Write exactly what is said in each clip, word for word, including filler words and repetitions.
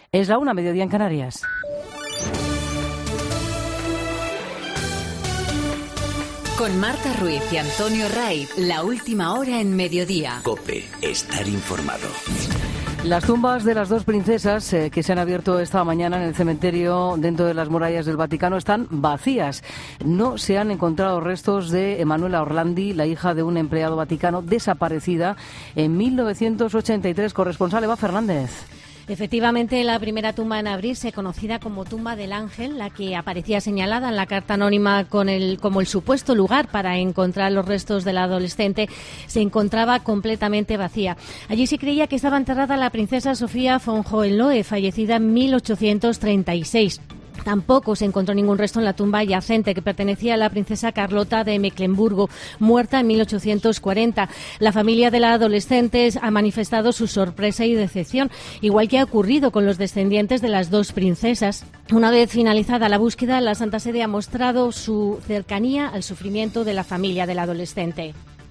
Es la una, mediodía en Canarias. Con Marta Ruiz y Antonio Raiz, la última hora en mediodía. COPE, estar informado. Las tumbas de las dos princesas eh, que se han abierto esta mañana en el cementerio dentro de las murallas del Vaticano están vacías. No se han encontrado restos de Emanuela Orlandi, la hija de un empleado vaticano desaparecida en mil novecientos ochenta y tres. Corresponsal Eva Fernández. Efectivamente, la primera tumba en abrirse, conocida como Tumba del Ángel, la que aparecía señalada en la carta anónima con el, como el supuesto lugar para encontrar los restos de la adolescente, se encontraba completamente vacía. Allí se creía que estaba enterrada la princesa Sofía von Hohenlohe, fallecida en mil ochocientos treinta y seis. Tampoco se encontró ningún resto en la tumba yacente que pertenecía a la princesa Carlota de Mecklemburgo, muerta en mil ochocientos cuarenta. La familia de la adolescente ha manifestado su sorpresa y decepción, igual que ha ocurrido con los descendientes de las dos princesas. Una vez finalizada la búsqueda, la Santa Sede ha mostrado su cercanía al sufrimiento de la familia de la adolescente.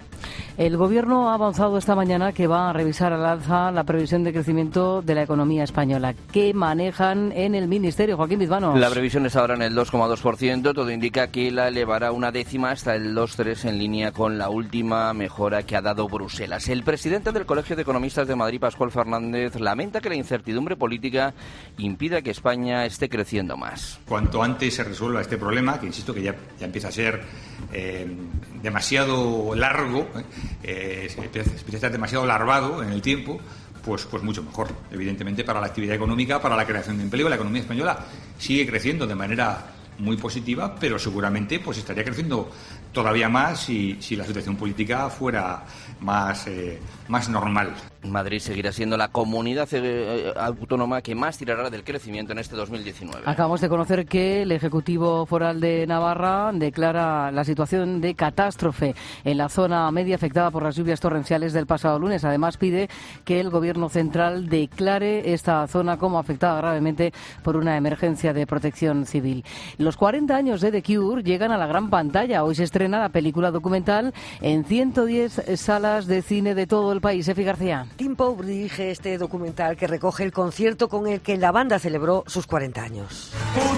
El Gobierno ha avanzado esta mañana que va a revisar al alza la previsión de crecimiento de la economía española. ¿Qué manejan en el Ministerio, Joaquín Bizbano? La previsión es ahora en el dos coma dos por ciento. Todo indica que la elevará una décima hasta el dos coma tres, en línea con la última mejora que ha dado Bruselas. El presidente del Colegio de Economistas de Madrid, Pascual Fernández, lamenta que la incertidumbre política impida que España esté creciendo más. Cuanto antes se resuelva este problema, que insisto que ya, ya empieza a ser eh, demasiado largo, eh, empieza a estar demasiado larvado en el tiempo, pues, pues mucho mejor, evidentemente, para la actividad económica, para la creación de empleo. La economía española sigue creciendo de manera muy positiva, pero seguramente pues estaría creciendo todavía más si, si la situación política fuera más, eh, más normal. Madrid seguirá siendo la comunidad eh, autónoma que más tirará del crecimiento en este dos mil diecinueve. Acabamos de conocer que el Ejecutivo Foral de Navarra declara la situación de catástrofe en la zona media afectada por las lluvias torrenciales del pasado lunes. Además, pide que el Gobierno central declare esta zona como afectada gravemente por una emergencia de protección civil. Los cuarenta años de The Cure llegan a la gran pantalla. Hoy se estrena la película documental en ciento diez salas de cine de todo el país. Efi García. Tim Pope dirige este documental que recoge el concierto con el que la banda celebró sus cuarenta años.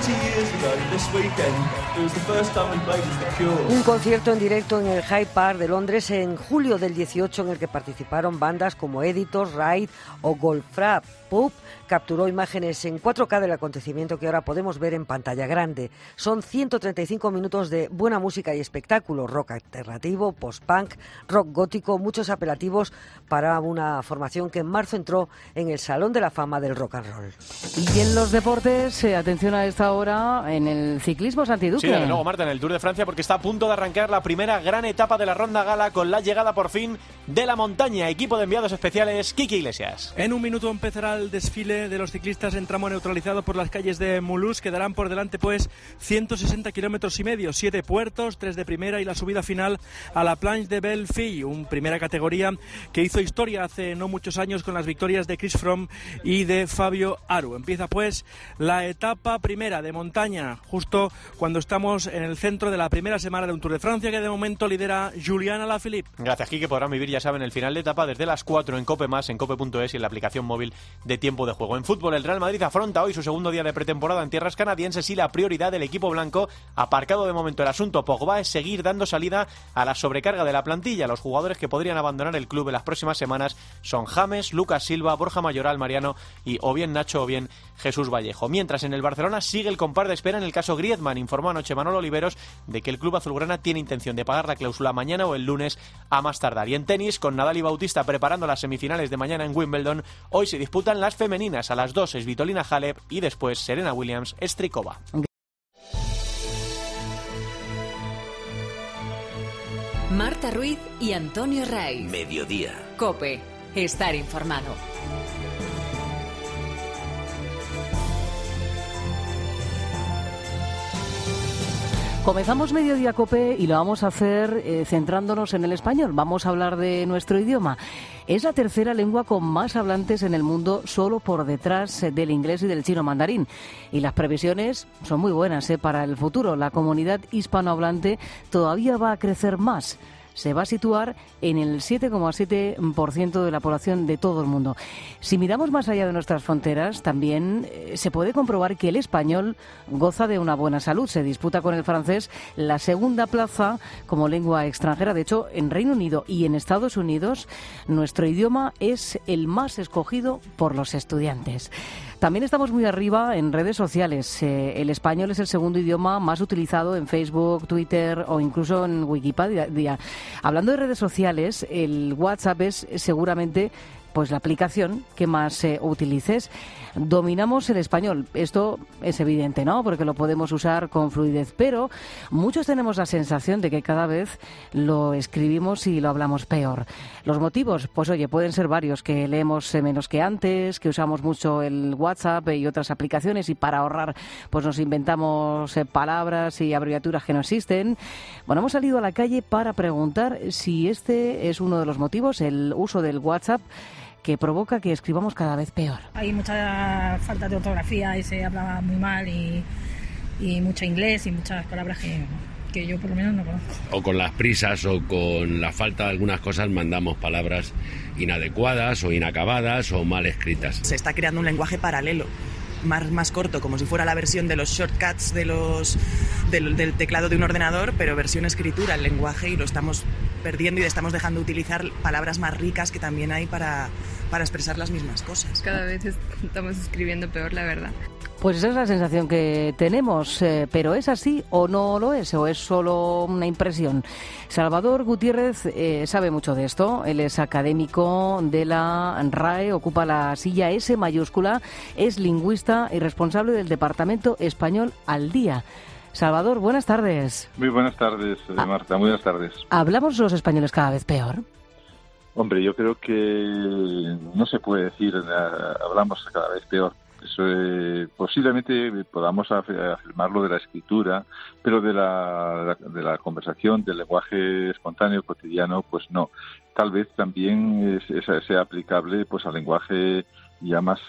Un concierto en directo en el Hyde Park de Londres en julio del dieciocho, en el que participaron bandas como Editors, Ride o Goldfrapp. Pope capturó imágenes en cuatro K del acontecimiento que ahora podemos ver en pantalla grande. Son ciento treinta y cinco minutos de buena música y espectáculo, rock alternativo, post-punk, rock gótico, muchos apelativos para una formación que en marzo entró en el Salón de la Fama del Rock and Roll. Y en los deportes, eh, atención a esta hora, en el ciclismo Santiduque. Sí, desde luego, Marta, en el Tour de Francia, porque está a punto de arrancar la primera gran etapa de la Ronda Gala con la llegada por fin de la montaña. Equipo de enviados especiales, Kiki Iglesias. En un minuto empezará el desfile de los ciclistas en tramo neutralizado por las calles de Mulhouse. Quedarán por delante pues ciento sesenta kilómetros y medio, siete puertos, tres de primera y la subida final a la Planche de Belleville, una primera categoría que hizo historia hace no muchos años con las victorias de Chris Froome y de Fabio Aru. Empieza pues la etapa primera de montaña, justo cuando estamos en el centro de la primera semana de un Tour de Francia que de momento lidera Julián Alaphilippe. Gracias, Kike. Podrán vivir, ya saben, el final de etapa desde las cuatro en Cope Más, en cope punto es y en la aplicación móvil de Tiempo de Juego. En fútbol, el Real Madrid afronta hoy su segundo día de pretemporada en tierras canadienses y la prioridad del equipo blanco, aparcado de momento el asunto Pogba, es seguir dando salida a la sobrecarga de la plantilla. Los jugadores que podrían abandonar el club en las próximas semanas son James, Lucas Silva, Borja Mayoral, Mariano y o bien Nacho o bien Jesús Vallejo. Mientras en el Barcelona sigue el compás de espera en el caso Griezmann. Informó anoche Manolo Oliveros de que el club azulgrana tiene intención de pagar la cláusula mañana o el lunes a más tardar. Y en tenis, con Nadal y Bautista preparando las semifinales de mañana en Wimbledon, hoy se disputan las femeninas. A las dos es Svitolina Halep y después Serena Williams Strikova. Marta Ruiz y Antonio Raiz. Mediodía. COPE. Estar informado. Comenzamos Mediodía COPE y lo vamos a hacer eh, centrándonos en el español. Vamos a hablar de nuestro idioma. Es la tercera lengua con más hablantes en el mundo, solo por detrás del inglés y del chino mandarín. Y las previsiones son muy buenas eh, para el futuro. La comunidad hispanohablante todavía va a crecer más. se va a situar en el siete coma siete por ciento de la población de todo el mundo. Si miramos más allá de nuestras fronteras, también eh, se puede comprobar que el español goza de una buena salud. Se disputa con el francés la segunda plaza como lengua extranjera. De hecho, en Reino Unido y en Estados Unidos, nuestro idioma es el más escogido por los estudiantes. También estamos muy arriba en redes sociales. Eh, el español es el segundo idioma más utilizado en Facebook, Twitter o incluso en Wikipedia. Hablando de redes sociales, el WhatsApp es seguramente pues la aplicación que más eh, utilices. Dominamos el español. Esto es evidente, ¿no? Porque lo podemos usar con fluidez. Pero muchos tenemos la sensación de que cada vez lo escribimos y lo hablamos peor. Los motivos, pues oye, pueden ser varios. Que leemos eh, menos que antes, que usamos mucho el WhatsApp y otras aplicaciones y para ahorrar pues nos inventamos eh, palabras y abreviaturas que no existen. Bueno, hemos salido a la calle para preguntar si este es uno de los motivos, el uso del WhatsApp, que provoca que escribamos cada vez peor. Hay mucha falta de ortografía y se habla muy mal y, y mucho inglés y muchas palabras que, que yo por lo menos no conozco. O con las prisas o con la falta de algunas cosas mandamos palabras inadecuadas o inacabadas o mal escritas. Se está creando un lenguaje paralelo, más, más corto, como si fuera la versión de los shortcuts de los, del, del teclado de un ordenador, pero versión escritura, el lenguaje, y lo estamos perdiendo y le estamos dejando de utilizar palabras más ricas que también hay para, para expresar las mismas cosas. Cada vez estamos escribiendo peor, la verdad. Pues esa es la sensación que tenemos, eh, pero ¿es así o no lo es? ¿O es solo una impresión? Salvador Gutiérrez eh, sabe mucho de esto. Él es académico de la R A E, ocupa la silla S mayúscula, es lingüista y responsable del Departamento Español al Día. Salvador, buenas tardes. Muy buenas tardes, eh, Marta, muy buenas tardes. ¿Hablamos los españoles cada vez peor? Hombre, yo creo que no se puede decir, hablamos cada vez peor. Eso, eh, posiblemente podamos afirmarlo de la escritura, pero de la, de la conversación, del lenguaje espontáneo cotidiano, pues no. Tal vez también es, es, sea aplicable pues al lenguaje ya más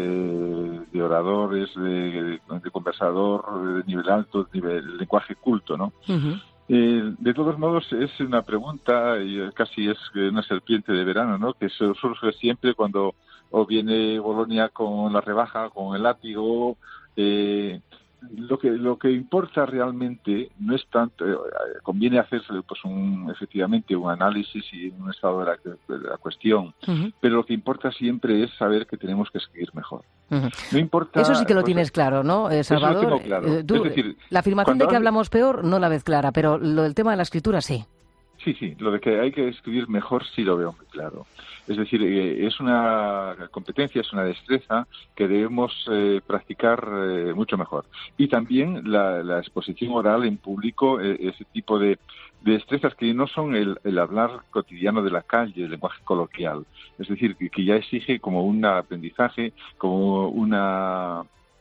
eh, de oradores, de, de conversador, de nivel alto, de nivel, lenguaje culto, ¿no? Uh-huh. Eh, de todos modos, es una pregunta, y casi es una serpiente de verano, ¿no? Que surge siempre cuando o viene Bolonia con la rebaja, con el látigo. Eh, lo que lo que importa realmente no es tanto, eh, conviene hacerse pues un efectivamente un análisis y un estado de la, de la cuestión, uh-huh. Pero lo que importa siempre es saber que tenemos que escribir mejor. Uh-huh. No importa. Eso sí que lo pues, tienes claro, ¿no, eh, Salvador? Eso lo tengo claro. Eh, tú, es decir, la afirmación de que hay... hablamos peor no la ves clara, pero lo del tema de la escritura sí. Sí, sí, lo de que hay que escribir mejor sí lo veo muy claro. Es decir, eh, es una competencia, es una destreza que debemos eh, practicar eh, mucho mejor. Y también la, la exposición oral en público, eh, ese tipo de, de destrezas que no son el, el hablar cotidiano de la calle, el lenguaje coloquial. Es decir, que, que ya exige como un aprendizaje, como una...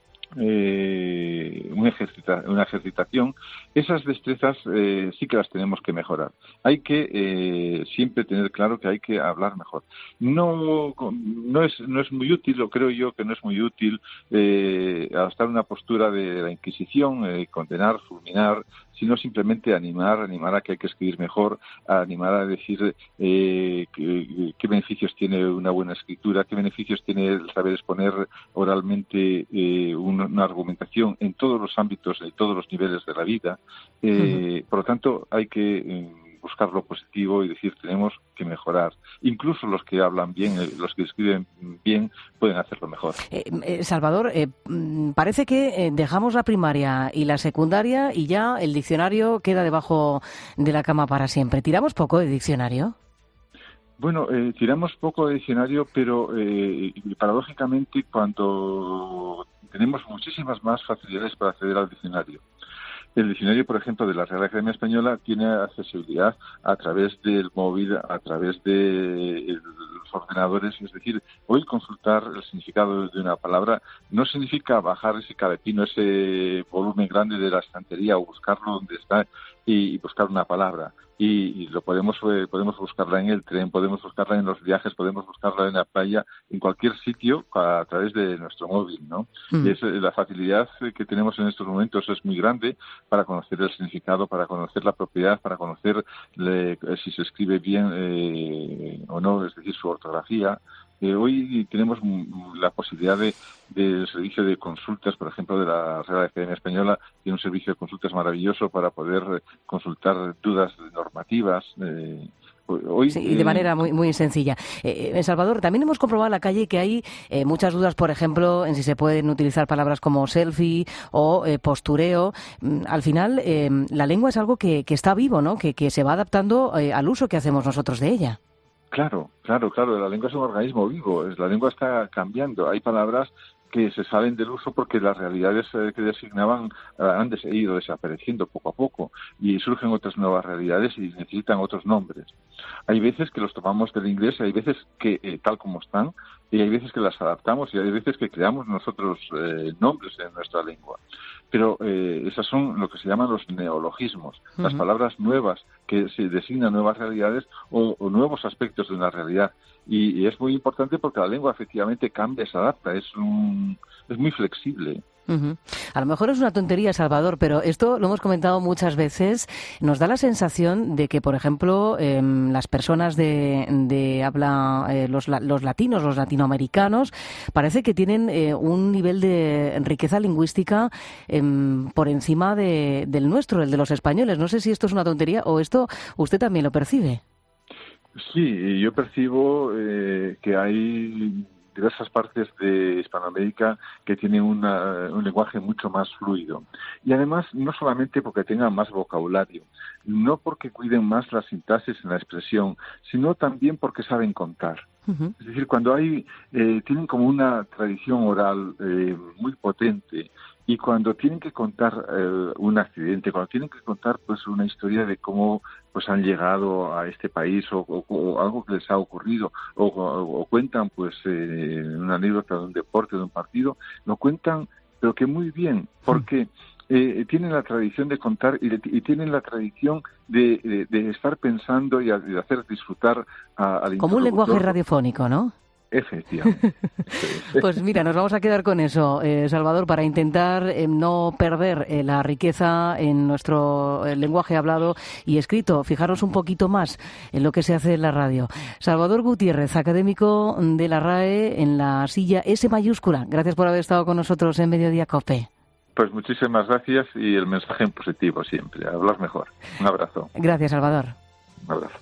Eh, una, ejercita, una ejercitación. Esas destrezas eh, sí que las tenemos que mejorar. Hay que eh, siempre tener claro que hay que hablar mejor. No, no es no es muy útil, o creo yo que no es muy útil eh, adoptar una postura de la Inquisición, eh, condenar, fulminar, sino simplemente animar, animar a que hay que escribir mejor, a animar a decir eh, qué, qué beneficios tiene una buena escritura, qué beneficios tiene el saber exponer oralmente eh, una, una argumentación en todos los ámbitos, en todos los niveles de la vida. Eh, uh-huh. Por lo tanto, hay que eh, buscar lo positivo y decir tenemos que mejorar. Incluso los que hablan bien, los que escriben bien, pueden hacerlo mejor. Eh, eh, Salvador, eh, parece que eh, dejamos la primaria y la secundaria y ya el diccionario queda debajo de la cama para siempre. ¿Tiramos poco de diccionario? Bueno, eh, tiramos poco de diccionario, pero eh, paradójicamente cuando tenemos muchísimas más facilidades para acceder al diccionario. El diccionario, por ejemplo, de la Real Academia Española tiene accesibilidad a través del móvil, a través de los ordenadores. Es decir, hoy consultar el significado de una palabra no significa bajar ese calepino, ese volumen grande de la estantería o buscarlo donde está y buscar una palabra. y, y lo podemos eh, podemos buscarla en el tren, podemos buscarla en los viajes, podemos buscarla en la playa, en cualquier sitio a, a través de nuestro móvil, ¿no? Mm. Es, la facilidad que tenemos en estos momentos es muy grande para conocer el significado, para conocer la propiedad, para conocer le, si se escribe bien eh, o no, es decir, su ortografía. Eh, hoy tenemos la posibilidad de del servicio de consultas, por ejemplo, de la Real Academia Española, tiene un servicio de consultas maravilloso para poder consultar dudas normativas. Eh, Hoy, sí, y de manera muy muy sencilla. Eh, en Salvador, también hemos comprobado en la calle que hay eh, muchas dudas, por ejemplo, en si se pueden utilizar palabras como selfie o eh, postureo. Mm, al final, eh, la lengua es algo que, que está vivo, ¿no? Que, que se va adaptando eh, al uso que hacemos nosotros de ella. Claro, claro, claro. La lengua es un organismo vivo. La lengua está cambiando. Hay palabras que se salen del uso porque las realidades eh, que designaban eh, han des- ido desapareciendo poco a poco y surgen otras nuevas realidades y necesitan otros nombres. Hay veces que los tomamos del inglés, hay veces que eh, tal como están, y hay veces que las adaptamos y hay veces que creamos nosotros eh, nombres en nuestra lengua. Pero eh, esas son lo que se llaman los neologismos, uh-huh. las palabras nuevas que se designan nuevas realidades o, o nuevos aspectos de una realidad. Y, y es muy importante porque la lengua efectivamente cambia, se adapta, es un, es muy flexible. Uh-huh. A lo mejor es una tontería, Salvador, pero esto lo hemos comentado muchas veces. Nos da la sensación de que, por ejemplo, eh, las personas de, de habla, eh, los, los latinos, los latinoamericanos, parece que tienen eh, un nivel de riqueza lingüística eh, por encima de, del nuestro, el de los españoles. No sé si esto es una tontería o esto usted también lo percibe. Sí, yo percibo eh, que hay diversas partes de Hispanoamérica que tienen una, un lenguaje mucho más fluido. Y además, no solamente porque tengan más vocabulario, no porque cuiden más la sintaxis en la expresión, sino también porque saben contar. Uh-huh. Es decir, cuando hay, eh, tienen como una tradición oral eh, muy potente, y cuando tienen que contar eh, un accidente, cuando tienen que contar pues una historia de cómo pues han llegado a este país o, o, o algo que les ha ocurrido o, o, o cuentan pues eh, una anécdota de un deporte, de un partido, lo cuentan pero que muy bien, porque eh, tienen la tradición de contar y, de, y tienen la tradición de, de, de estar pensando y de hacer disfrutar a, al como un lenguaje radiofónico, ¿no? Efectivamente. Pues mira, nos vamos a quedar con eso, eh, Salvador, para intentar eh, no perder eh, la riqueza en nuestro eh, lenguaje hablado y escrito. Fijaros un poquito más en lo que se hace en la radio. Salvador Gutiérrez, académico de la R A E en la silla S mayúscula. Gracias por haber estado con nosotros en Mediodía COPE. Pues muchísimas gracias y el mensaje en positivo siempre. Hablar mejor. Un abrazo. Gracias, Salvador. Un abrazo.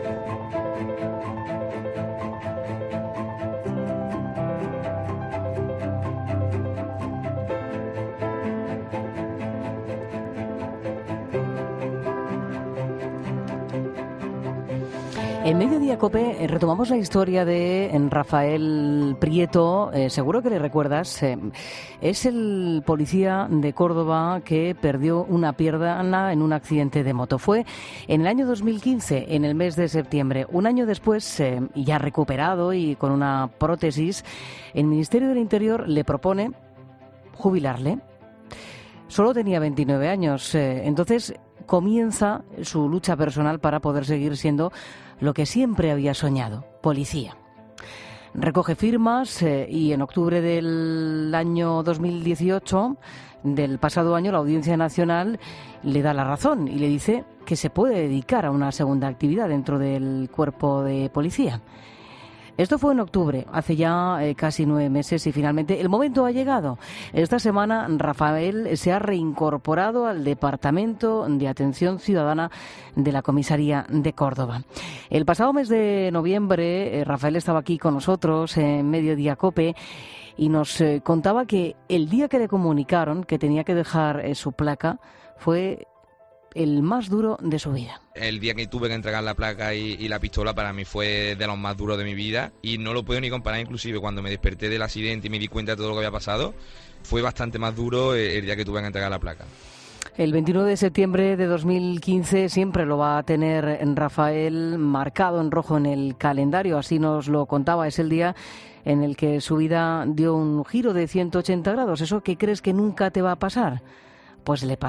En Mediodía COPE eh, retomamos la historia de en Rafael Prieto, eh, seguro que le recuerdas, eh, es el policía de Córdoba que perdió una pierna en un accidente de moto. Fue en el año dos mil quince, en el mes de septiembre. Un año después, eh, ya recuperado y con una prótesis, el Ministerio del Interior le propone jubilarle. Solo tenía veintinueve años, eh, entonces comienza su lucha personal para poder seguir siendo lo que siempre había soñado, policía. Recoge firmas eh, y en octubre del año dos mil dieciocho, del pasado año, la Audiencia Nacional le da la razón y le dice que se puede dedicar a una segunda actividad dentro del cuerpo de policía. Esto fue en octubre, hace ya eh, casi nueve meses y finalmente el momento ha llegado. Esta semana Rafael se ha reincorporado al Departamento de Atención Ciudadana de la Comisaría de Córdoba. El pasado mes de noviembre eh, Rafael estaba aquí con nosotros en Mediodía COPE y nos eh, contaba que el día que le comunicaron que tenía que dejar eh, su placa fue el más duro de su vida. El día que tuve que entregar la placa y, y la pistola para mí fue de los más duros de mi vida y no lo puedo ni comparar. Inclusive cuando me desperté del accidente y me di cuenta de todo lo que había pasado, fue bastante más duro el día que tuve que entregar la placa. El veintinueve de septiembre de dos mil quince siempre lo va a tener en Rafael marcado en rojo en el calendario, así nos lo contaba. Es el día en el que su vida dio un giro de ciento ochenta grados. ¿Eso que crees que nunca te va a pasar? Pues le pasó.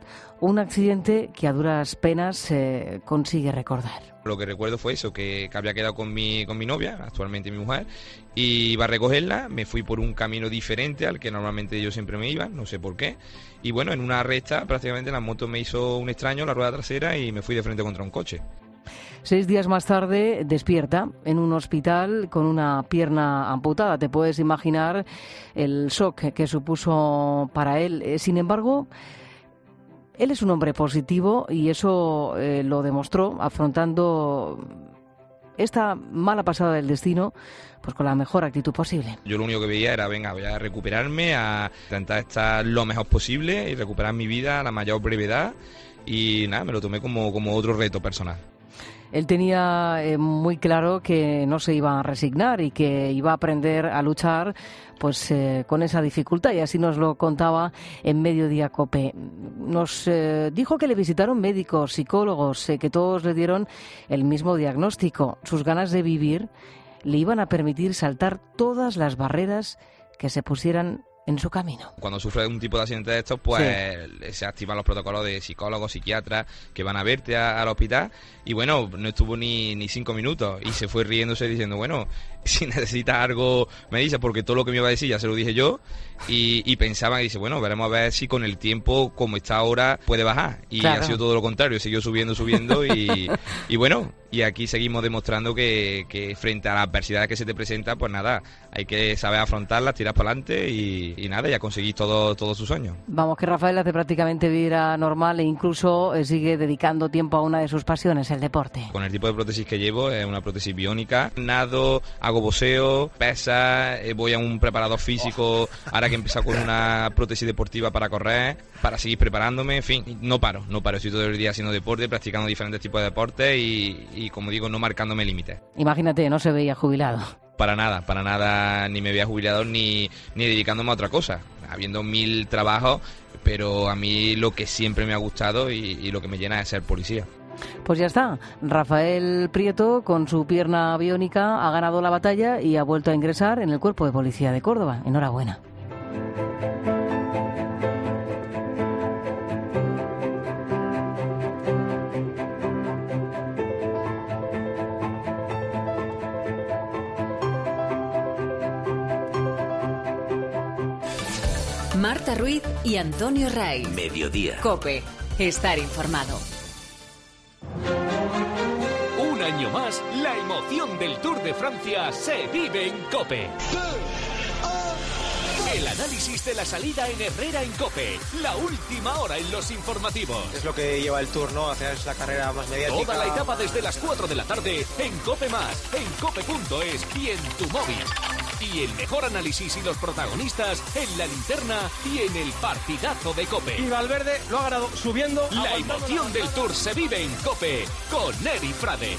Un accidente que a duras penas eh, consigue recordar. Lo que recuerdo fue eso, que, que había quedado con mi, con mi novia, actualmente mi mujer, y iba a recogerla, me fui por un camino diferente al que normalmente yo siempre me iba, no sé por qué, y bueno, en una recta prácticamente la moto me hizo un extraño, la rueda trasera, y me fui de frente contra un coche. Seis días más tarde despierta en un hospital con una pierna amputada. Te puedes imaginar el shock que supuso para él. Sin embargo, él es un hombre positivo y eso eh, lo demostró afrontando esta mala pasada del destino pues con la mejor actitud posible. Yo lo único que veía era, venga, voy a recuperarme, a intentar estar lo mejor posible y recuperar mi vida a la mayor brevedad, y nada, me lo tomé como, como otro reto personal. Él tenía eh, muy claro que no se iba a resignar y que iba a aprender a luchar pues eh, con esa dificultad, y así nos lo contaba en Mediodía COPE. Nos eh, dijo que le visitaron médicos, psicólogos, eh, que todos le dieron el mismo diagnóstico. Sus ganas de vivir le iban a permitir saltar todas las barreras que se pusieran en su camino. Cuando sufres un tipo de accidente de estos, pues sí, se activan los protocolos de psicólogos, psiquiatras que van a verte a, al hospital, y bueno, no estuvo ni, ni cinco minutos y se fue riéndose diciendo, bueno, si necesitas algo me dices, porque todo lo que me iba a decir ya se lo dije yo, y, y pensaba y dice, bueno, veremos a ver si con el tiempo, como está ahora, puede bajar, y claro, ha sido todo lo contrario, siguió subiendo, subiendo y, y bueno, y aquí seguimos demostrando que, que frente a la adversidad que se te presenta, pues nada, hay que saber afrontarlas, tirar para adelante y, y nada, ya conseguís todo, todos sus sueños. Vamos, que Rafael hace prácticamente vida normal e incluso eh, sigue dedicando tiempo a una de sus pasiones, el deporte. Con el tipo de prótesis que llevo, es una prótesis biónica, nado, hago boxeo, pesas, eh, voy a un preparador físico, ahora que he empezado con una prótesis deportiva para correr, para seguir preparándome, en fin, no paro, no paro, estoy todo el día haciendo deporte, practicando diferentes tipos de deportes y, y como digo, no marcándome límites. Imagínate, no se veía jubilado. Para nada, para nada, ni me veía jubilado ni, ni dedicándome a otra cosa, habiendo mil trabajos, pero a mí lo que siempre me ha gustado y, y lo que me llena es ser policía. Pues ya está, Rafael Prieto con su pierna biónica ha ganado la batalla y ha vuelto a ingresar en el Cuerpo de Policía de Córdoba. Enhorabuena. Marta Ruiz y Antonio Raiz. Mediodía. COPE. Estar informado. Un año más, la emoción del Tour de Francia se vive en COPE. El análisis de la salida en Herrera en COPE. La última hora en los informativos. Es lo que lleva el Tour, ¿no? Hacer la carrera más mediática. Toda la etapa desde las cuatro de la tarde en COPE más, en cope punto es y en tu móvil. Y el mejor análisis y los protagonistas en la linterna y en el partidazo de COPE. Y Valverde lo ha ganado subiendo. La emoción del Tour se vive en COPE con Eri Frade.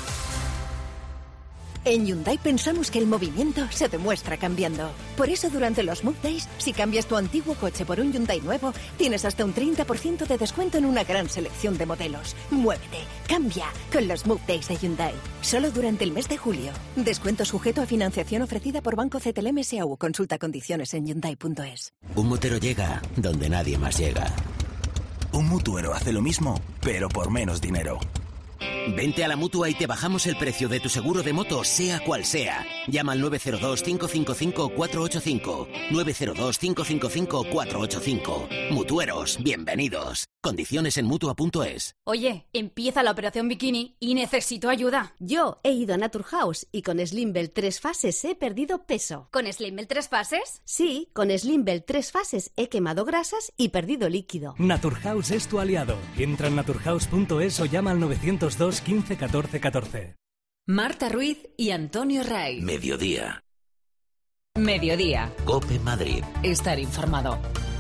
En Hyundai pensamos que el movimiento se demuestra cambiando. Por eso durante los Move Days, si cambias tu antiguo coche por un Hyundai nuevo, tienes hasta un treinta por ciento de descuento en una gran selección de modelos. Muévete, cambia con los Move Days de Hyundai. Solo durante el mes de julio. Descuento sujeto a financiación ofrecida por Banco C T L M S A U. Consulta condiciones en hyundai punto es. Un motero llega donde nadie más llega. Un mutuero hace lo mismo, pero por menos dinero. Vente a la Mutua y te bajamos el precio de tu seguro de moto, sea cual sea. Llama al nueve cero dos, cinco cinco cinco, cuatro ocho cinco. nueve cero dos, cinco cinco cinco, cuatro ocho cinco. Mutueros, bienvenidos. Condiciones en mutua punto es. Oye, empieza la operación bikini y necesito ayuda. Yo he ido a Naturhaus y con Slimbell tres fases he perdido peso. ¿Con Slimbell tres fases? Sí, con Slimbell tres fases he quemado grasas y perdido líquido. Naturhaus es tu aliado. Entra en naturhaus punto es o llama al novecientos dos, quince, catorce, catorce. Marta Ruiz y Antonio Raiz. Mediodía. Mediodía. COPE Madrid. Estar informado.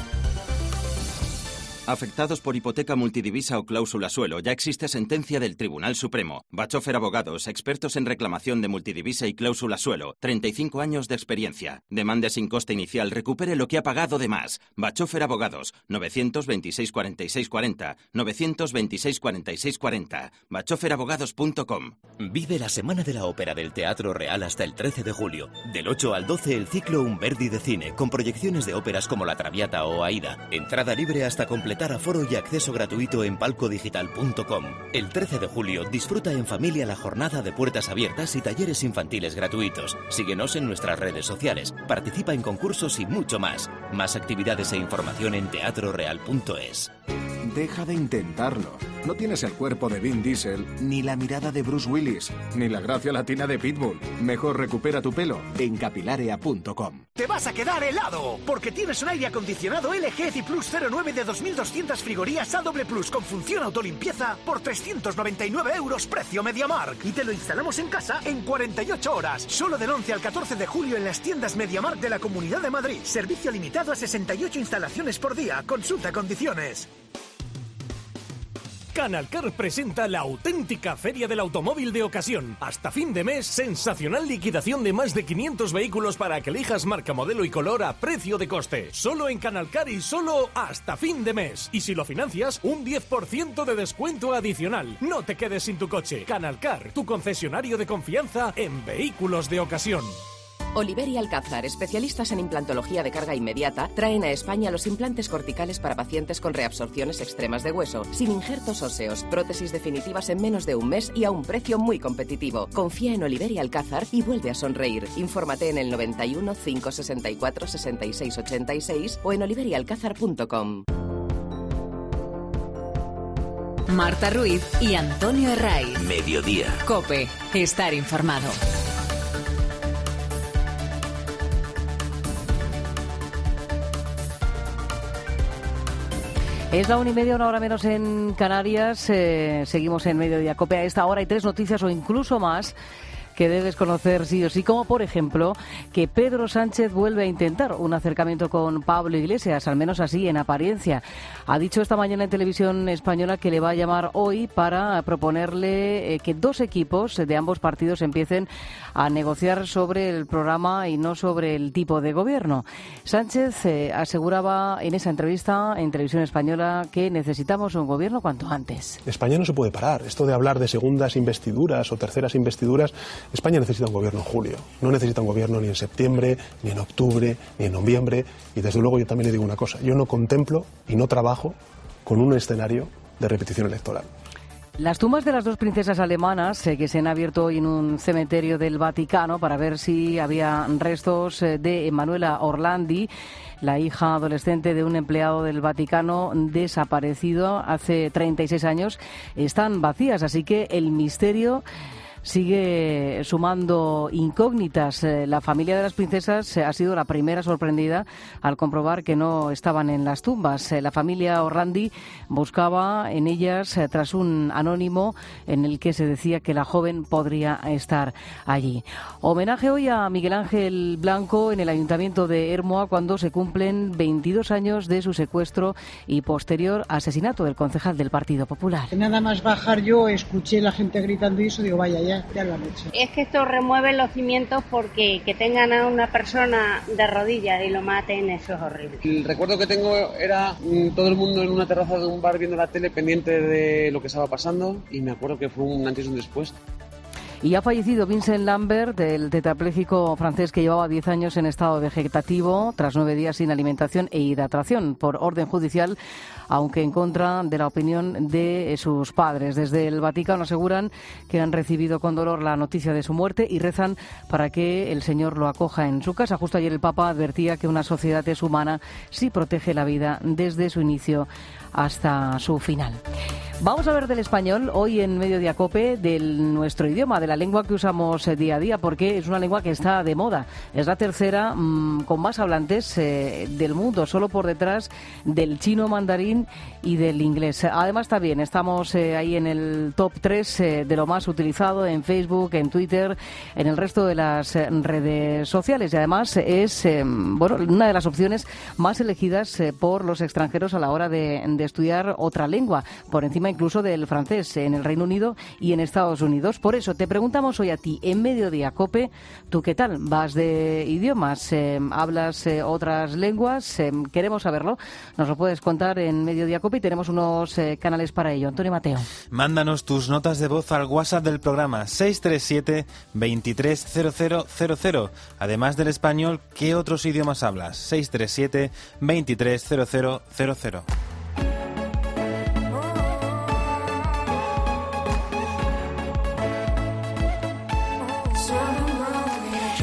Afectados por hipoteca multidivisa o cláusula suelo, ya existe sentencia del Tribunal Supremo. Bachofer Abogados, expertos en reclamación de multidivisa y cláusula suelo. treinta y cinco años de experiencia. Demande sin coste inicial, recupere lo que ha pagado de más. Bachofer Abogados, novecientos veintiséis, cuarenta y seis cuarenta, novecientos veintiséis, cuarenta y seis cuarenta. bachofer abogados punto com. Vive la Semana de la Ópera del Teatro Real hasta el trece de julio. Del ocho al doce, el ciclo Un Verdi de cine, con proyecciones de óperas como La Traviata o Aida. Entrada libre hasta completar completar aforo y acceso gratuito en palco digital punto com. El trece de julio disfruta en familia la jornada de puertas abiertas y talleres infantiles gratuitos. Síguenos en nuestras redes sociales, participa en concursos y mucho más. Más actividades e información en teatro real punto es. Deja de intentarlo. No tienes el cuerpo de Vin Diesel, ni la mirada de Bruce Willis, ni la gracia latina de Pitbull. Mejor recupera tu pelo en capilarea punto com. ¡Te vas a quedar helado! Porque tienes un aire acondicionado L G ECIplus cero nueve de dos mil doscientas frigorías A W Plus con función autolimpieza por trescientos noventa y nueve euros precio MediaMarkt. Y te lo instalamos en casa en cuarenta y ocho horas. Solo del once al catorce de julio en las tiendas MediaMarkt de la Comunidad de Madrid. Servicio limitado a sesenta y ocho instalaciones por día. Consulta condiciones. Canalcar presenta la auténtica Feria del Automóvil de Ocasión. Hasta fin de mes, sensacional liquidación de más de quinientos vehículos para que elijas marca, modelo y color a precio de coste. Solo en Canalcar y solo hasta fin de mes. Y si lo financias, un diez por ciento de descuento adicional. No te quedes sin tu coche. Canalcar, tu concesionario de confianza en vehículos de ocasión. Oliver y Alcázar, especialistas en implantología de carga inmediata, traen a España los implantes corticales para pacientes con reabsorciones extremas de hueso, sin injertos óseos, prótesis definitivas en menos de un mes y a un precio muy competitivo. Confía en Oliver y Alcázar y vuelve a sonreír. Infórmate en el noventa y uno, cinco sesenta y cuatro, sesenta y seis ochenta y seis o en oliver y alcázar punto com. Marta Ruiz y Antonio Herray. Mediodía. COPE. Estar informado. Es la una y media, una hora menos en Canarias. Eh, seguimos en Mediodía Cope. A esta hora hay tres noticias o incluso más que debes conocer sí o sí, como por ejemplo que Pedro Sánchez vuelve a intentar un acercamiento con Pablo Iglesias, al menos así en apariencia. Ha dicho esta mañana en Televisión Española que le va a llamar hoy para proponerle eh, que dos equipos de ambos partidos empiecen a negociar sobre el programa y no sobre el tipo de gobierno. Sánchez eh, aseguraba en esa entrevista en Televisión Española que necesitamos un gobierno cuanto antes. España no se puede parar. Esto de hablar de segundas investiduras o terceras investiduras, España necesita un gobierno en julio. No necesita un gobierno ni en septiembre, ni en octubre, ni en noviembre. Y desde luego yo también le digo una cosa. Yo no contemplo y no trabajo con un escenario de repetición electoral. Las tumbas de las dos princesas alemanas eh, que se han abierto hoy en un cementerio del Vaticano para ver si había restos eh, de Emanuela Orlandi, la hija adolescente de un empleado del Vaticano desaparecido hace treinta y seis años, están vacías. Así que el misterio sigue sumando incógnitas. La familia de las princesas ha sido la primera sorprendida al comprobar que no estaban en las tumbas. La familia Orlandi buscaba en ellas tras un anónimo en el que se decía que la joven podría estar allí. Homenaje hoy a Miguel Ángel Blanco en el Ayuntamiento de Hermoa cuando se cumplen veintidós años de su secuestro y posterior asesinato del concejal del Partido Popular. Nada más bajar yo, escuché la gente gritando y eso, digo, vaya, ya. Ya lo han hecho. Es que esto remueve los cimientos porque que tengan a una persona de rodillas y lo maten, eso es horrible. El recuerdo que tengo era mmm, todo el mundo en una terraza de un bar viendo la tele pendiente de lo que estaba pasando y me acuerdo que fue un antes y un después. Y ha fallecido Vincent Lambert, el tetrapléjico francés que llevaba diez años en estado vegetativo tras nueve días sin alimentación e hidratación por orden judicial, aunque en contra de la opinión de sus padres. Desde el Vaticano aseguran que han recibido con dolor la noticia de su muerte y rezan para que el Señor lo acoja en su casa. Justo ayer el Papa advertía que una sociedad es humana si protege la vida desde su inicio hasta su final. Vamos a ver del español hoy en Mediodía Cope, de nuestro idioma, de la lengua que usamos día a día, porque es una lengua que está de moda. Es la tercera mmm, con más hablantes eh, del mundo, solo por detrás del chino mandarín y del inglés. Además, también estamos eh, ahí en el top tres eh, de lo más utilizado en Facebook, en Twitter, en el resto de las eh, redes sociales. Y además es eh, bueno, una de las opciones más elegidas eh, por los extranjeros a la hora de, de estudiar otra lengua, por encima incluso del francés en el Reino Unido y en Estados Unidos. Por eso te preguntamos hoy a ti, en Mediodía Cope, ¿tú qué tal? ¿Vas de idiomas? Eh, ¿Hablas eh, otras lenguas? Eh, queremos saberlo. Nos lo puedes contar en Mediodía Cope y tenemos unos eh, canales para ello. Antonio Mateo. Mándanos tus notas de voz al WhatsApp del programa seis tres siete, veintitrés cero cero cero cero. Además del español, ¿qué otros idiomas hablas? seis tres siete, veintitrés cero cero cero cero.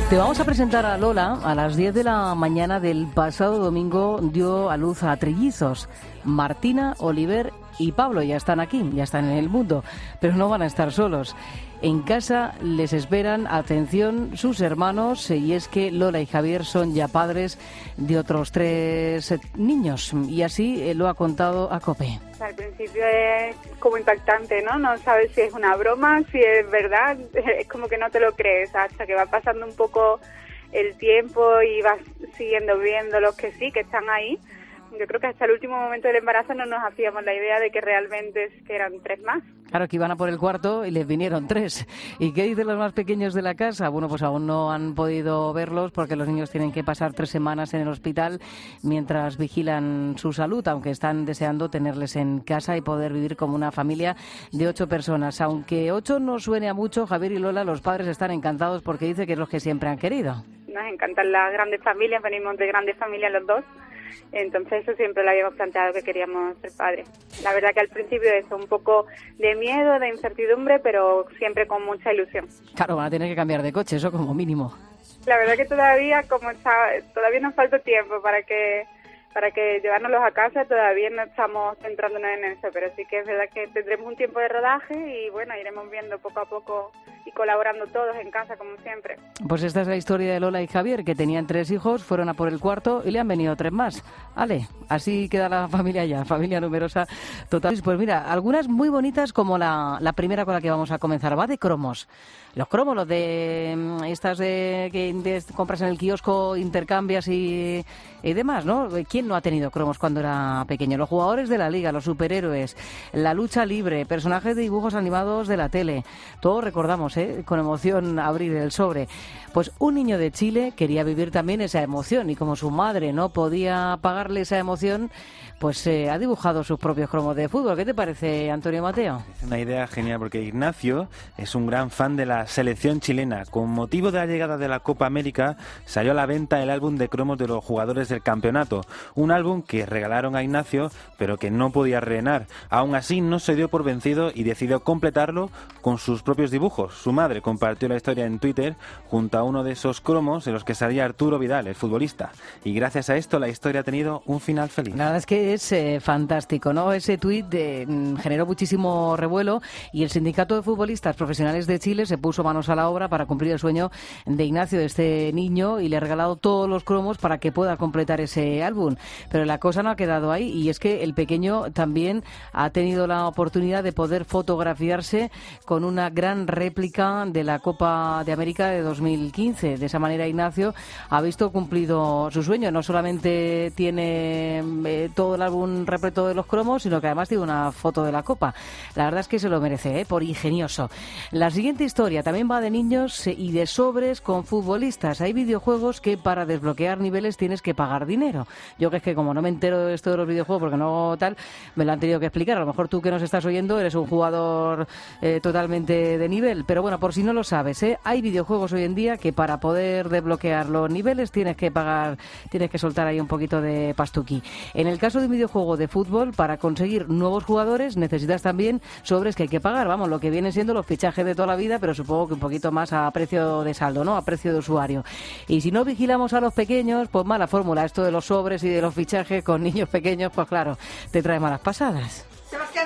Te vamos a presentar a Lola. A las diez de la mañana del pasado domingo dio a luz a trillizos. Martina, Oliver y Pablo ya están aquí, ya están en el mundo, pero no van a estar solos. En casa les esperan, atención, sus hermanos, y es que Lola y Javier son ya padres de otros tres niños, y así lo ha contado a COPE. Al principio es como impactante, ¿no? No sabes si es una broma, si es verdad, es como que no te lo crees, hasta que va pasando un poco el tiempo y vas siguiendo viendo los que sí, que están ahí. Yo creo que hasta el último momento del embarazo no nos hacíamos la idea de que realmente es que eran tres más. Claro, que iban a por el cuarto y les vinieron tres. ¿Y qué dicen los más pequeños de la casa? Bueno, pues aún no han podido verlos porque los niños tienen que pasar tres semanas en el hospital mientras vigilan su salud, aunque están deseando tenerles en casa y poder vivir como una familia de ocho personas. Aunque ocho no suene a mucho, Javier y Lola, los padres están encantados porque dice que es lo que siempre han querido. Nos encantan las grandes familias, venimos de grandes familias los dos. Entonces eso siempre lo habíamos planteado, que queríamos ser padres. La verdad que al principio eso, un poco de miedo, de incertidumbre, pero siempre con mucha ilusión. Claro, van a tener que cambiar de coche, eso como mínimo. La verdad que todavía, como está, todavía nos falta tiempo para que para que llevárnoslos a casa, todavía no estamos centrándonos en eso, pero sí que es verdad que tendremos un tiempo de rodaje y bueno, iremos viendo poco a poco y colaborando todos en casa, como siempre. Pues esta es la historia de Lola y Javier, que tenían tres hijos, fueron a por el cuarto y le han venido tres más. Ale, así queda la familia ya, familia numerosa total. Pues mira, algunas muy bonitas, como la, la primera con la que vamos a comenzar, va de cromos. Los cromos, los de estas de que de, compras en el kiosco, intercambias y, y demás, ¿no? ¿Quién no ha tenido cromos cuando era pequeño? Los jugadores de la liga, los superhéroes, la lucha libre, personajes de dibujos animados de la tele. Todos recordamos, ¿eh? Con emoción abrir el sobre. Pues un niño de Chile quería vivir también esa emoción y como su madre no podía pagarle esa emoción, pues eh, ha dibujado sus propios cromos de fútbol. ¿Qué te parece, Antonio Mateo? Es una idea genial porque Ignacio es un gran fan de la selección chilena. Con motivo de la llegada de la Copa América salió a la venta el álbum de cromos de los jugadores del campeonato. Un álbum que regalaron a Ignacio pero que no podía rellenar. Aún así no se dio por vencido y decidió completarlo con sus propios dibujos. Su madre compartió la historia en Twitter junto a uno de esos cromos en los que salía Arturo Vidal, el futbolista. Y gracias a esto la historia ha tenido un final feliz. La verdad es que es eh, fantástico, ¿no? Ese tuit eh, generó muchísimo revuelo y el Sindicato de Futbolistas Profesionales de Chile se puso manos a la obra para cumplir el sueño de Ignacio, de este niño, y le ha regalado todos los cromos para que pueda completar ese álbum. Pero la cosa no ha quedado ahí, y es que el pequeño también ha tenido la oportunidad de poder fotografiarse con una gran réplica de la Copa de América de dos mil quince. De esa manera Ignacio ha visto cumplido su sueño. No solamente tiene eh, todo el álbum repleto de los cromos, sino que además tiene una foto de la Copa. La verdad es que se lo merece, ¿eh? Por ingenioso. La siguiente historia también va de niños y de sobres con futbolistas. Hay videojuegos que para desbloquear niveles tienes que pagar dinero. Yo que es que como no me entero de esto de los videojuegos porque no tal, me lo han tenido que explicar. A lo mejor tú que nos estás oyendo eres un jugador eh, totalmente de nivel, pero bueno, por si no lo sabes, ¿eh? Hay videojuegos hoy en día que para poder desbloquear los niveles tienes que pagar, tienes que soltar ahí un poquito de pastuqui. En el caso de un videojuego de fútbol, para conseguir nuevos jugadores necesitas también sobres que hay que pagar, vamos, lo que vienen siendo los fichajes de toda la vida, pero supongo que un poquito más a precio de saldo, ¿no? A precio de usuario. Y si no vigilamos a los pequeños, pues mala fórmula, esto de los sobres y de los fichajes con niños pequeños, pues claro, te trae malas pasadas. Sebastián,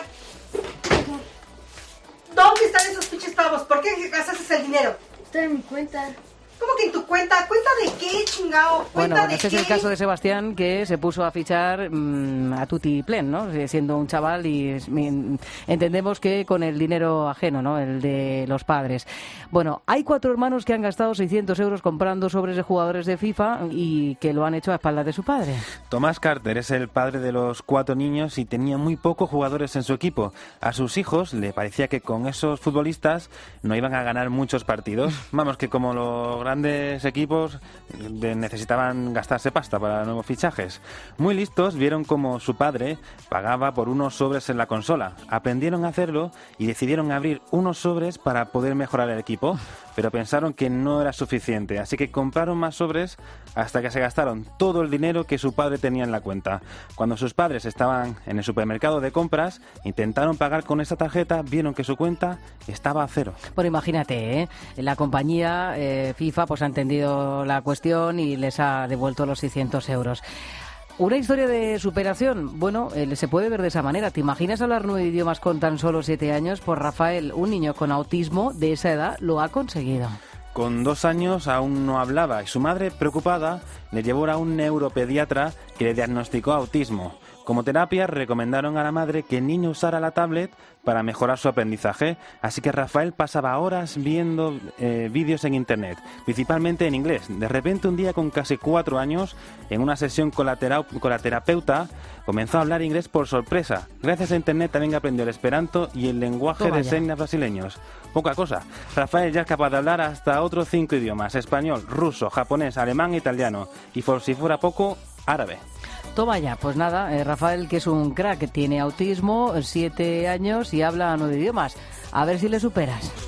¿dónde están esos pinches pavos? ¿Por qué gastas el dinero? Está en mi cuenta. ¿Cómo que en tu cuenta? ¿Cuenta de qué, chingao? Bueno, ¿Cuenta de este qué? es el caso de Sebastián, que se puso a fichar mmm, a tutti plen, ¿no? Siendo un chaval y es, mi, entendemos que con el dinero ajeno, ¿no? El de los padres. Bueno, hay cuatro hermanos que han gastado seiscientos euros comprando sobres de jugadores de FIFA y que lo han hecho a espaldas de su padre. Tomás Carter es el padre de los cuatro niños y tenía muy pocos jugadores en su equipo. A sus hijos le parecía que con esos futbolistas no iban a ganar muchos partidos. Vamos, que como los grandes equipos necesitaban gastarse pasta para nuevos fichajes. Muy listos, vieron como su padre pagaba por unos sobres en la consola. Aprendieron a hacerlo y decidieron abrir unos sobres para poder mejorar el equipo. pero pensaron que no era suficiente, así que compraron más sobres hasta que se gastaron todo el dinero que su padre tenía en la cuenta. Cuando sus padres estaban en el supermercado de compras, intentaron pagar con esa tarjeta, vieron que su cuenta estaba a cero. Bueno, imagínate, ¿eh? La compañía eh, FIFA pues ha entendido la cuestión y les ha devuelto los seiscientos euros. Una historia de superación, bueno, eh, se puede ver de esa manera. ¿Te imaginas hablar nueve idiomas con tan solo siete años? Pues Rafael, un niño con autismo de esa edad, lo ha conseguido. Con dos años aún no hablaba y su madre, preocupada, le llevó a un neuropediatra que le diagnosticó autismo. Como terapia, recomendaron a la madre que el niño usara la tablet para mejorar su aprendizaje, así que Rafael pasaba horas viendo eh, vídeos en internet, principalmente en inglés. De repente, un día con casi cuatro años, en una sesión con la, tera- con la terapeuta, comenzó a hablar inglés por sorpresa. Gracias a internet también aprendió el esperanto y el lenguaje Toma de ya. señas brasileños. Poca cosa. Rafael ya es capaz de hablar hasta otros cinco idiomas: español, ruso, japonés, alemán e italiano. Y por si fuera poco, árabe. Toma ya, pues nada, eh, Rafael, que es un crack, tiene autismo, siete años y habla nueve idiomas. A ver si le superas.